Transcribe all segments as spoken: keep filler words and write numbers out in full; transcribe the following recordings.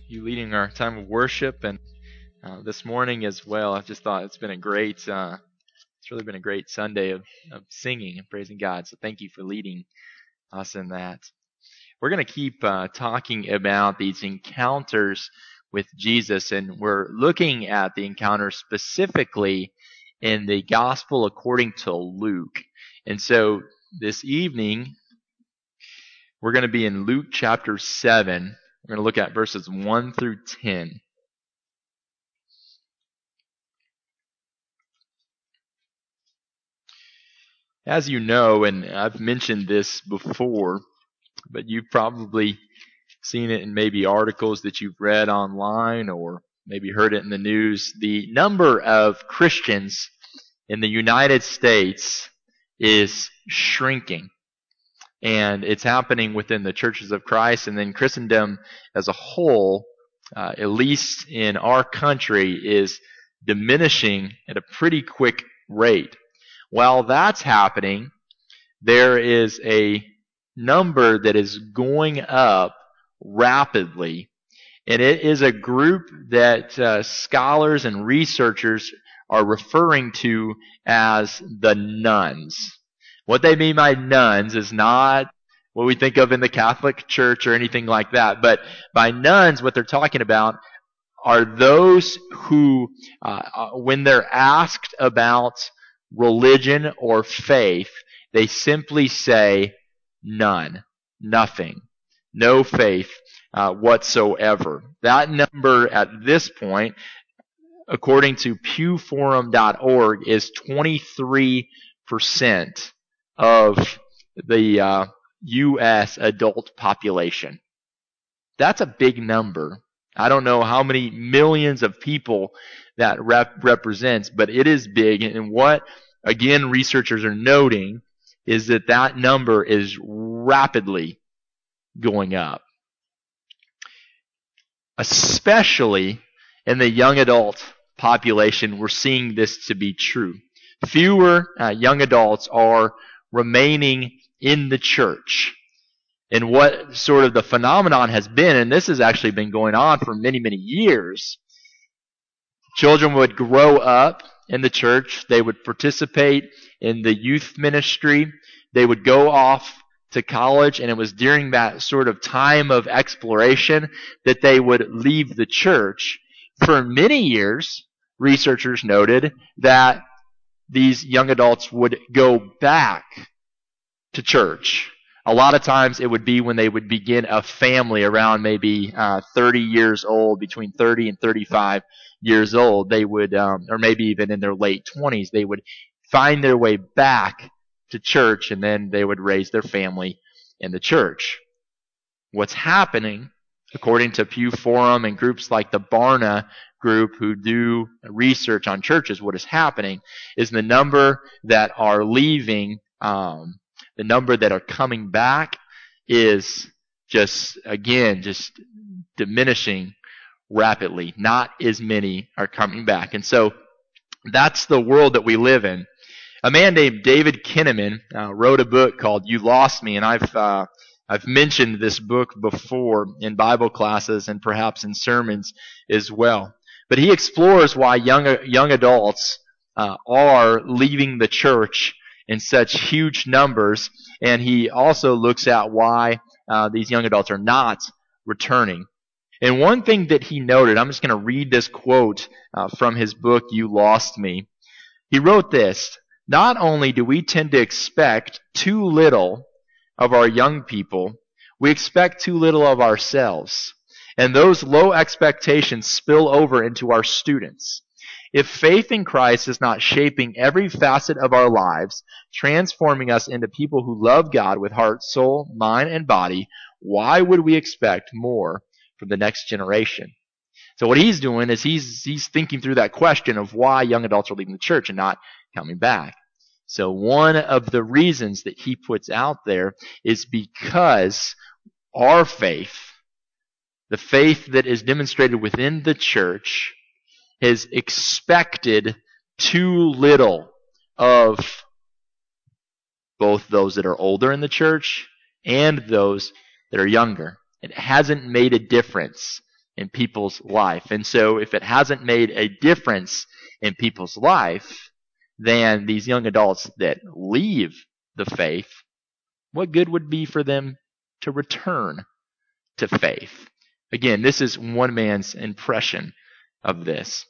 you leading our time of worship and uh, this morning as well. I just thought it's been a great, uh, it's really been a great Sunday of, of singing and praising God. So thank you for leading us in that. We're going to keep uh, talking about these encounters with Jesus, and we're looking at the encounter specifically in the Gospel according to Luke. And so this evening, we're going to be in Luke chapter seven. We're going to look at verses one through ten. As you know, and I've mentioned this before, but you've probably seen it in maybe articles that you've read online or maybe heard it in the news, the number of Christians in the United States is shrinking. And it's happening within the churches of Christ, and then Christendom as a whole, uh, at least in our country, is diminishing at a pretty quick rate. While that's happening, there is a number that is going up rapidly, and it is a group that uh, scholars and researchers are referring to as the nones. What they mean by nones is not what we think of in the Catholic Church or anything like that, but by nones, what they're talking about are those who, uh, when they're asked about religion or faith, they simply say none, nothing, no faith uh, whatsoever. That number at this point, according to pew forum dot org, is twenty-three percent of the uh, U S adult population. That's a big number. I don't know how many millions of people that rep- represents, but it is big. And what, again, researchers are noting is that that number is rapidly going up, especially in the young adult population. We're seeing this to be true. Fewer uh, young adults are remaining in the church. And what sort of the phenomenon has been, and this has actually been going on for many, many years, children would grow up in the church, they would participate in the youth ministry, they would go off to college, and it was during that sort of time of exploration that they would leave the church. For many years, researchers noted that these young adults would go back to church. A lot of times it would be when they would begin a family around maybe uh, thirty years old, between thirty and thirty-five years old. They would, um, or maybe even in their late twenties, they would find their way back to church, and then they would raise their family in the church. What's happening, according to Pew Forum and groups like the Barna group who do research on churches, what is happening is the number that are leaving, um, the number that are coming back is just, again, just diminishing rapidly. Not as many are coming back. And so that's the world that we live in. A man named David Kinnaman uh, wrote a book called You Lost Me, and I've uh, I've mentioned this book before in Bible classes and perhaps in sermons as well. But he explores why young young adults uh, are leaving the church in such huge numbers, and he also looks at why uh, these young adults are not returning. And one thing that he noted, I'm just going to read this quote uh, from his book, You Lost Me. He wrote this: "Not only do we tend to expect too little of our young people, we expect too little of ourselves. And those low expectations spill over into our students. If faith in Christ is not shaping every facet of our lives, transforming us into people who love God with heart, soul, mind, and body, why would we expect more from the next generation?" So what he's doing is he's he's thinking through that question of why young adults are leaving the church and not coming back. So one of the reasons that he puts out there is because our faith, the faith that is demonstrated within the church, has expected too little of both those that are older in the church and those that are younger. It hasn't made a difference in people's life. And so if it hasn't made a difference in people's life, then these young adults that leave the faith, what good would be for them to return to faith? Again, this is one man's impression of this.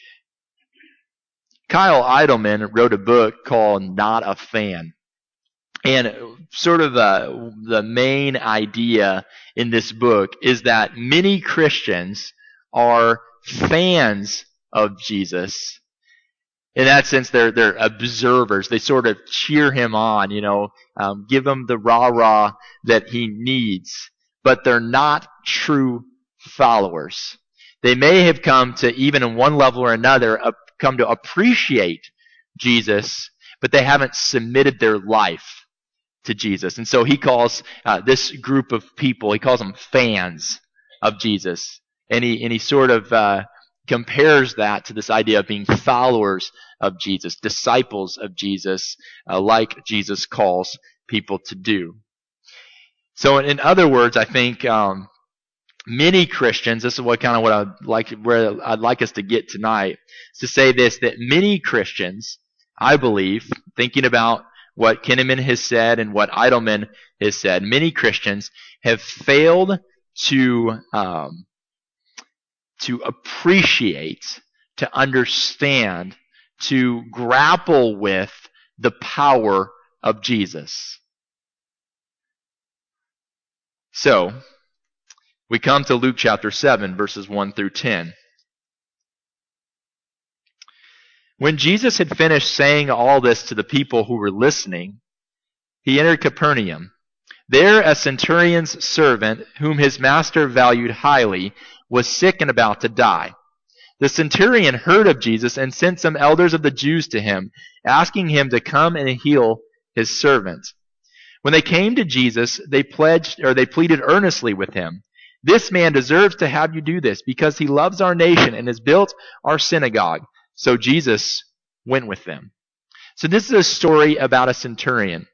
Kyle Idleman wrote a book called Not a Fan. And sort of uh, the main idea in this book is that many Christians are fans of Jesus. In that sense, they're they're observers. They sort of cheer him on, you know, um, give him the rah-rah that he needs. But they're not true followers. They may have come to, even in one level or another, uh, come to appreciate Jesus, but they haven't submitted their life to Jesus. And so he calls uh, this group of people, he calls them fans of Jesus. And he, and he sort of uh, compares that to this idea of being followers of Jesus, disciples of Jesus, uh, like Jesus calls people to do. So in other words, I think um, many Christians, this is what kind of what I'd like, where I'd like us to get tonight, is to say this, that many Christians, I believe, thinking about what Kinnaman has said and what Idleman has said, many Christians have failed to um, to appreciate, to understand, to grapple with the power of Jesus. So, we come to Luke chapter seven, verses one through ten. When Jesus had finished saying all this to the people who were listening, he entered Capernaum. There a centurion's servant, whom his master valued highly, was sick and about to die. The centurion heard of Jesus and sent some elders of the Jews to him, asking him to come and heal his servant. When they came to Jesus, they pledged or they pleaded earnestly with him, "This man deserves to have you do this, because he loves our nation and has built our synagogue." So Jesus went with them. So this is a story about a centurion.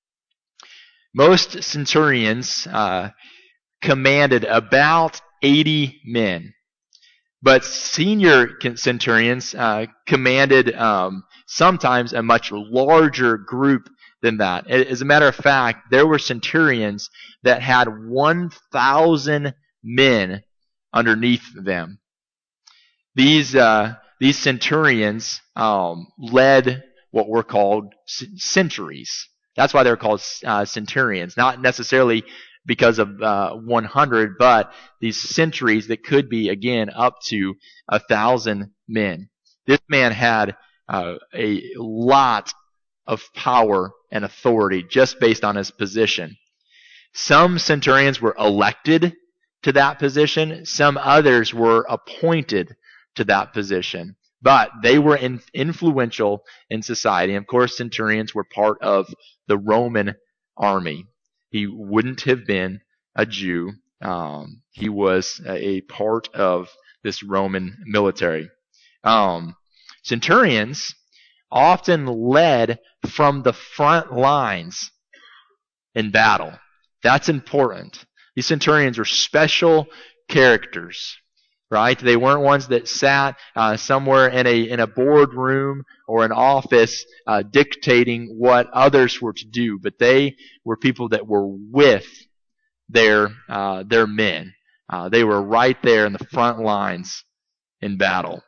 Most centurions uh, commanded about eighty men. But senior centurions uh, commanded um, sometimes a much larger group than that. As a matter of fact, there were centurions that had one thousand men underneath them. These uh, these centurions um, led what were called centuries. That's why they're called uh, centurions, not necessarily because of uh, one hundred, but these centuries that could be, again, up to a thousand men. This man had uh, a lot of power and authority just based on his position. Some centurions were elected to that position. Some others were appointed to that position. But they were in, influential in society. And of course, centurions were part of the Roman army. He wouldn't have been a Jew. Um, he was a part of this Roman military. Um, centurions often led from the front lines in battle. That's important. These centurions were special characters, right? They weren't ones that sat uh, somewhere in a in a boardroom or an office uh, dictating what others were to do, but they were people that were with their uh, their men. Uh, they were right there in the front lines in battle.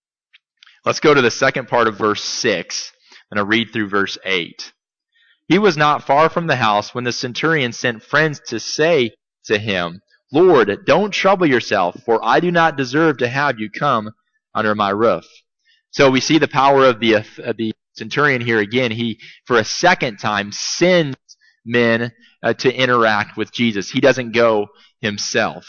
Let's go to the second part of verse six, and I'll read through verse eight. He was not far from the house when the centurion sent friends to say to him, "Lord, don't trouble yourself, for I do not deserve to have you come under my roof." So we see the power of the, of the centurion here again. He, for a second time, sends men uh, to interact with Jesus. He doesn't go himself.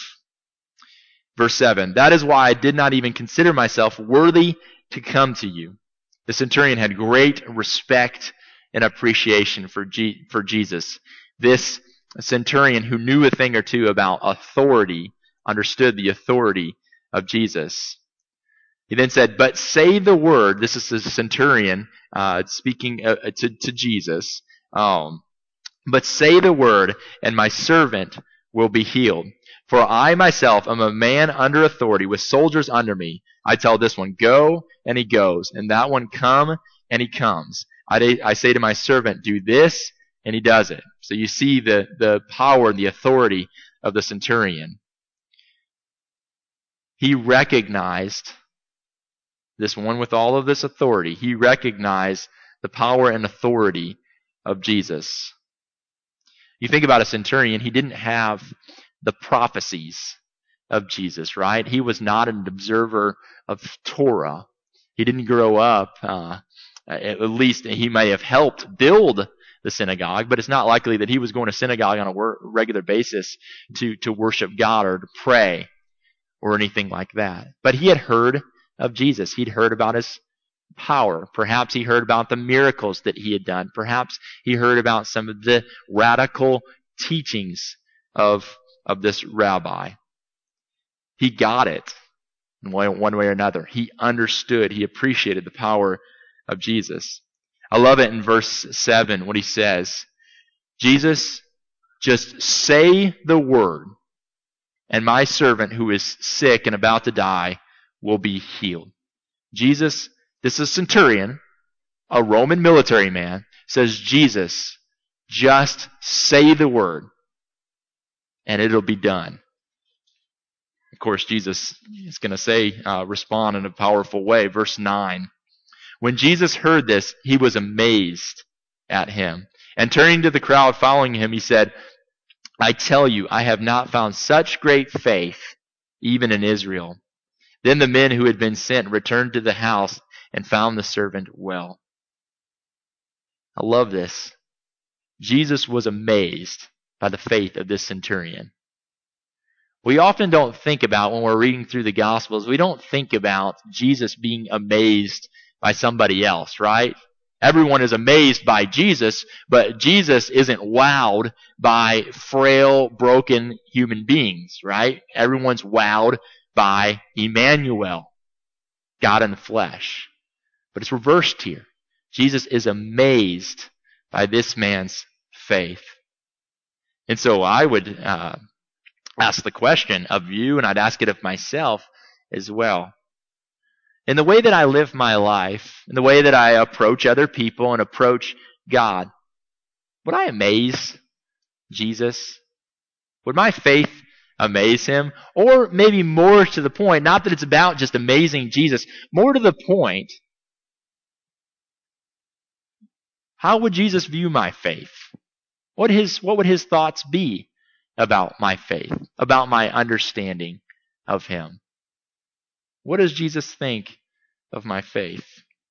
Verse seven, "That is why I did not even consider myself worthy to come to you." The centurion had great respect and appreciation for G- for Jesus. This centurion, who knew a thing or two about authority, understood the authority of Jesus. He then said, "But say the word." This is the centurion uh, speaking uh, to, to Jesus. Um, "But say the word, and my servant will be healed. For I myself am a man under authority, with soldiers under me. I tell this one, go, and he goes. And that one, come, and he comes. I, I say to my servant, do this, and he does it. So you see the, the power and the authority of the centurion. He recognized, this one with all of this authority, he recognized the power and authority of Jesus. You think about a centurion, he didn't have the prophecies of Jesus, right? He was not an observer of Torah. He didn't grow up, uh, at least he may have helped build the synagogue, but it's not likely that he was going to synagogue on a wor- regular basis to, to worship God or to pray or anything like that. But he had heard of Jesus. He'd heard about his power. Perhaps he heard about the miracles that he had done. Perhaps he heard about some of the radical teachings of, of this rabbi. He got it in one, one way or another. He understood. He appreciated the power of Jesus. I love it in verse seven, what he says. Jesus, just say the word, and my servant who is sick and about to die will be healed. Jesus, this is a centurion, a Roman military man, says, Jesus, just say the word, and it'll be done. Of course, Jesus is going to say, uh, respond in a powerful way. Verse nine. When Jesus heard this, he was amazed at him. And turning to the crowd following him, he said, I tell you, I have not found such great faith, even in Israel. Then the men who had been sent returned to the house and found the servant well. I love this. Jesus was amazed by the faith of this centurion. We often don't think about, when we're reading through the Gospels, we don't think about Jesus being amazed by somebody else, right? Everyone is amazed by Jesus, but Jesus isn't wowed by frail, broken human beings, right? Everyone's wowed by Emmanuel, God in the flesh. But it's reversed here. Jesus is amazed by this man's faith. And so I would uh, ask the question of you, and I'd ask it of myself as well. In the way that I live my life, in the way that I approach other people and approach God, would I amaze Jesus? Would my faith amaze him? Or maybe more to the point, not that it's about just amazing Jesus, more to the point, how would Jesus view my faith? What his what would his thoughts be about my faith, about my understanding of him? What does Jesus think of my faith?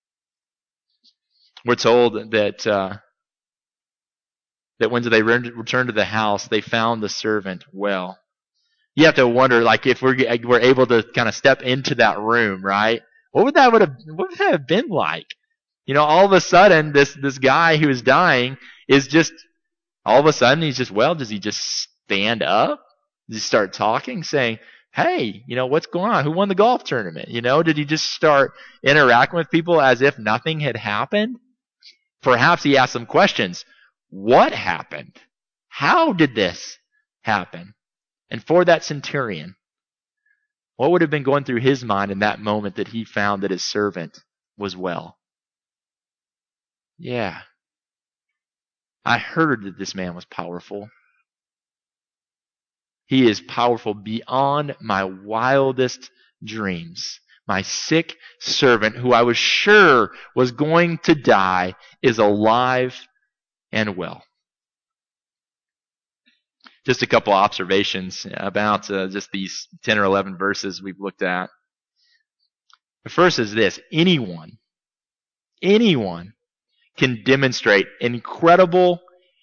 We're told that uh, that when they returned to the house, they found the servant well. You have to wonder, like, if we're we're able to kind of step into that room, right? What would that would have what would that have been like? You know, all of a sudden, this this guy who is dying is just all of a sudden he's just well. Does he just stand up? Does he start talking, saying, hey, you know, what's going on? Who won the golf tournament? You know, did he just start interacting with people as if nothing had happened? Perhaps he asked some questions. What happened? How did this happen? And for that centurion, what would have been going through his mind in that moment that he found that his servant was well? Yeah. I heard that this man was powerful. He is powerful beyond my wildest dreams. My sick servant, who I was sure was going to die, is alive and well. Just a couple observations about uh, just these ten or eleven verses we've looked at. The first is this: anyone, anyone can demonstrate incredible,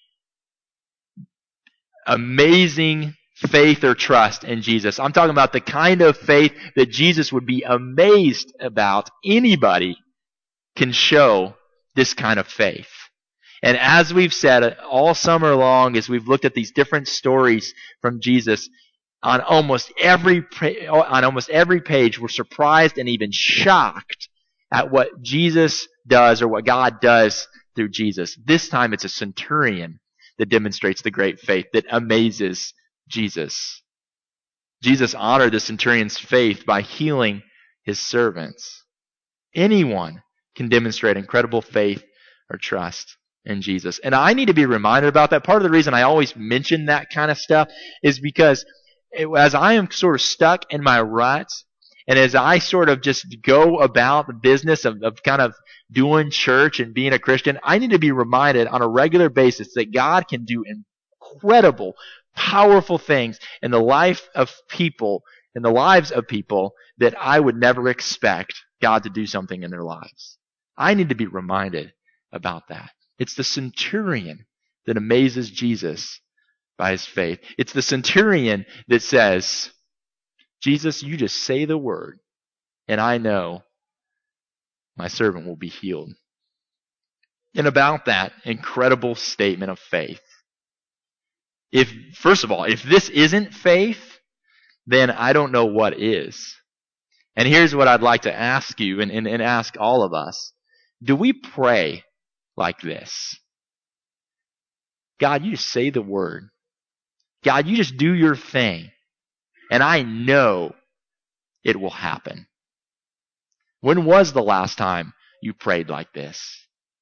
amazing faith or trust in Jesus. I'm talking about the kind of faith that Jesus would be amazed about. Anybody can show this kind of faith. And as we've said all summer long, as we've looked at these different stories from Jesus, on almost every on almost every page, we're surprised and even shocked at what Jesus does or what God does through Jesus. This time it's a centurion that demonstrates the great faith that amazes Jesus. Jesus honored the centurion's faith by healing his servants. Anyone can demonstrate incredible faith or trust in Jesus. And I need to be reminded about that. Part of the reason I always mention that kind of stuff is because it, as I am sort of stuck in my rut, and as I sort of just go about the business of, of kind of doing church and being a Christian, I need to be reminded on a regular basis that God can do incredible, powerful things in the life of people, in the lives of people that I would never expect God to do something in their lives. I need to be reminded about that. It's the centurion that amazes Jesus by his faith. It's the centurion that says, Jesus, you just say the word, and I know my servant will be healed. And about that incredible statement of faith, if, first of all, if this isn't faith, then I don't know what is. And here's what I'd like to ask you and, and, and ask all of us. Do we pray like this? God, you just say the word. God, you just do your thing. And I know it will happen. When was the last time you prayed like this?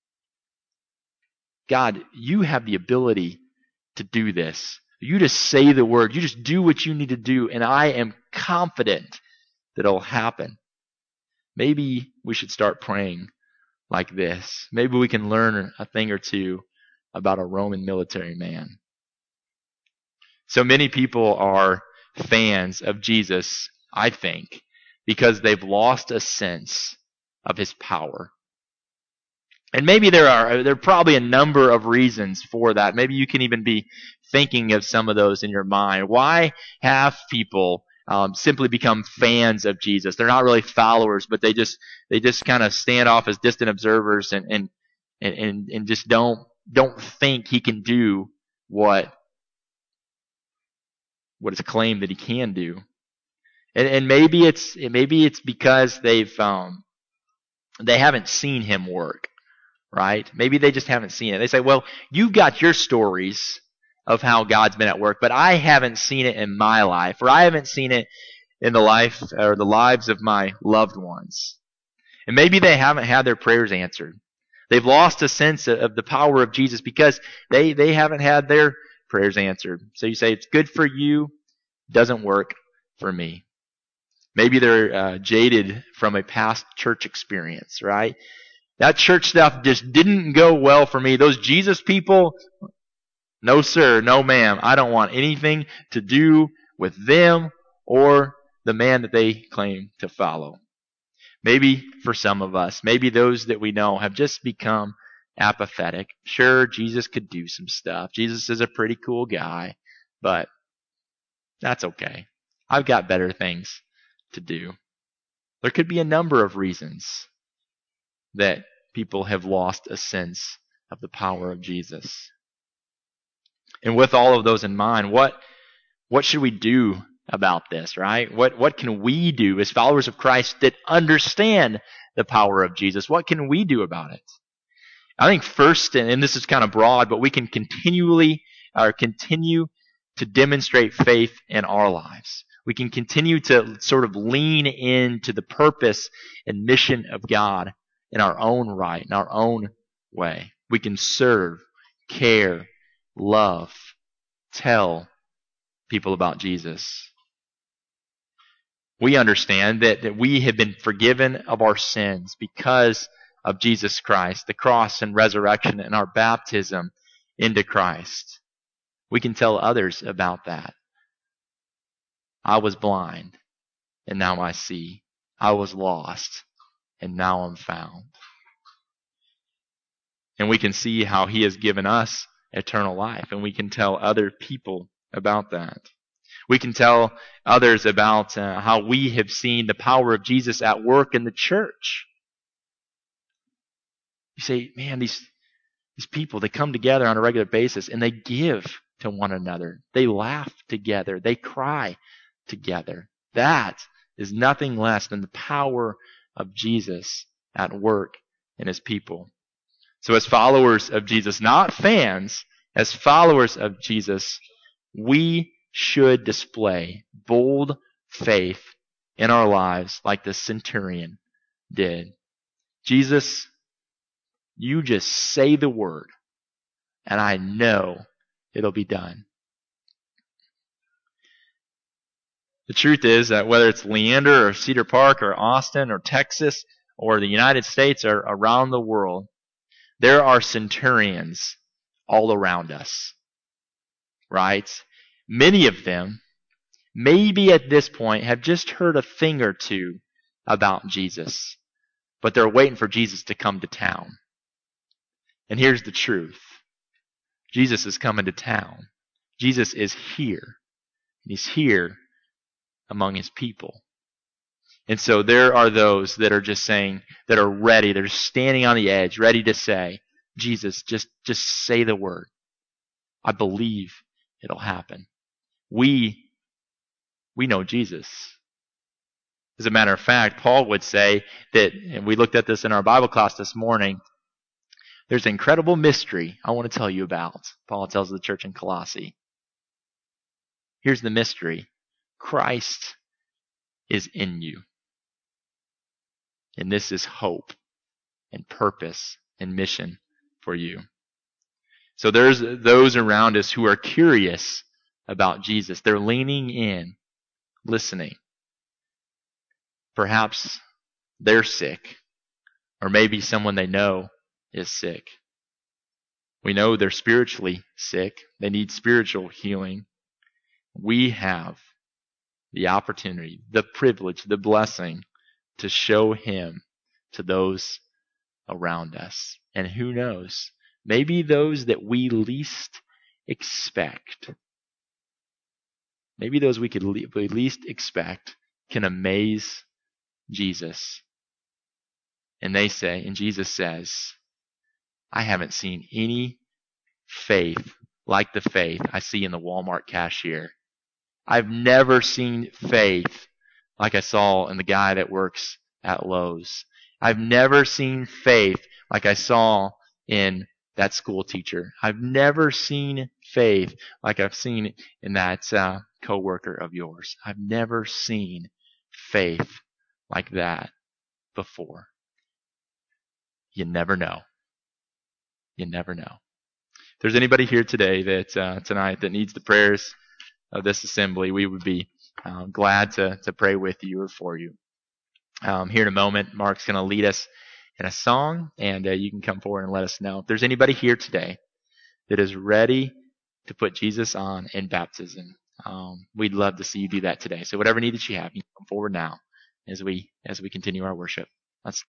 God, you have the ability to do this. You just say the word. You just do what you need to do. And I am confident that it'll happen. Maybe we should start praying like this. Maybe we can learn a thing or two about a Roman military man. So many people are fans of Jesus, I think, because they've lost a sense of his power. And maybe there are there are probably a number of reasons for that. Maybe you can even be thinking of some of those in your mind. Why have people um, simply become fans of Jesus? They're not really followers, but they just they just kind of stand off as distant observers and and and and just don't don't think he can do what what is claimed that he can do. And, and maybe it's maybe it's because they've um, they haven't seen him work. Right? Maybe they just haven't seen it. They say, well, you've got your stories of how God's been at work, but I haven't seen it in my life, or I haven't seen it in the life or the lives of my loved ones. And maybe they haven't had their prayers answered. They've lost a sense of the power of Jesus because they, they haven't had their prayers answered. So you say, it's good for you, doesn't work for me. Maybe they're uh, jaded from a past church experience, right? That church stuff just didn't go well for me. Those Jesus people, no sir, no ma'am. I don't want anything to do with them or the man that they claim to follow. Maybe for some of us, maybe those that we know have just become apathetic. Sure, Jesus could do some stuff. Jesus is a pretty cool guy, but that's okay. I've got better things to do. There could be a number of reasons that people have lost a sense of the power of Jesus. And with all of those in mind, what what should we do about this, right? What what can we do as followers of Christ that understand the power of Jesus? What can we do about it? I think first, and this is kind of broad, but we can continually or continue to demonstrate faith in our lives. We can continue to sort of lean into the purpose and mission of God in our own right, in our own way. We can serve, care, love, tell people about Jesus. We understand that, that we have been forgiven of our sins because of Jesus Christ, the cross and resurrection and our baptism into Christ. We can tell others about that. I was blind, and now I see. I was lost, and now I'm found. And we can see how he has given us eternal life, and we can tell other people about that. We can tell others about uh, how we have seen the power of Jesus at work in the church. You say, man, these, these people, they come together on a regular basis, and they give to one another. They laugh together. They cry together. That is nothing less than the power of Jesus at work in his people. So as followers of Jesus, not fans, as followers of Jesus, we should display bold faith in our lives like the centurion did. Jesus, you just say the word, and I know it'll be done. The truth is that whether it's Leander or Cedar Park or Austin or Texas or the United States or around the world, there are centurions all around us, right? Many of them, maybe at this point, have just heard a thing or two about Jesus, but they're waiting for Jesus to come to town. And here's the truth. Jesus is coming to town. Jesus is here. He's here among his people. And so there are those that are just saying, that are ready, they're standing on the edge, ready to say, Jesus, just, just say the word. I believe it'll happen. We, we know Jesus. As a matter of fact, Paul would say that, and we looked at this in our Bible class this morning, there's an incredible mystery I want to tell you about. Paul tells the church in Colossae. Here's the mystery. Christ is in you. And this is hope and purpose and mission for you. So there's those around us who are curious about Jesus. They're leaning in, listening. Perhaps they're sick, or maybe someone they know is sick. We know they're spiritually sick. They need spiritual healing. We have the opportunity, the privilege, the blessing to show him to those around us. And who knows, maybe those that we least expect, maybe those we could le- we least expect can amaze Jesus. And they say, and Jesus says, I haven't seen any faith like the faith I see in the Walmart cashier. I've never seen faith like I saw in the guy that works at Lowe's. I've never seen faith like I saw in that school teacher. I've never seen faith like I've seen in that uh, coworker of yours. I've never seen faith like that before. You never know. You never know. If there's anybody here today that uh, tonight that needs the prayers of this assembly, we would be um, glad to to pray with you or for you. Um, here in a moment, Mark's going to lead us in a song, and uh, you can come forward and let us know. If there's anybody here today that is ready to put Jesus on in baptism, um, we'd love to see you do that today. So whatever need that you have, you can come forward now as we as we continue our worship. Let's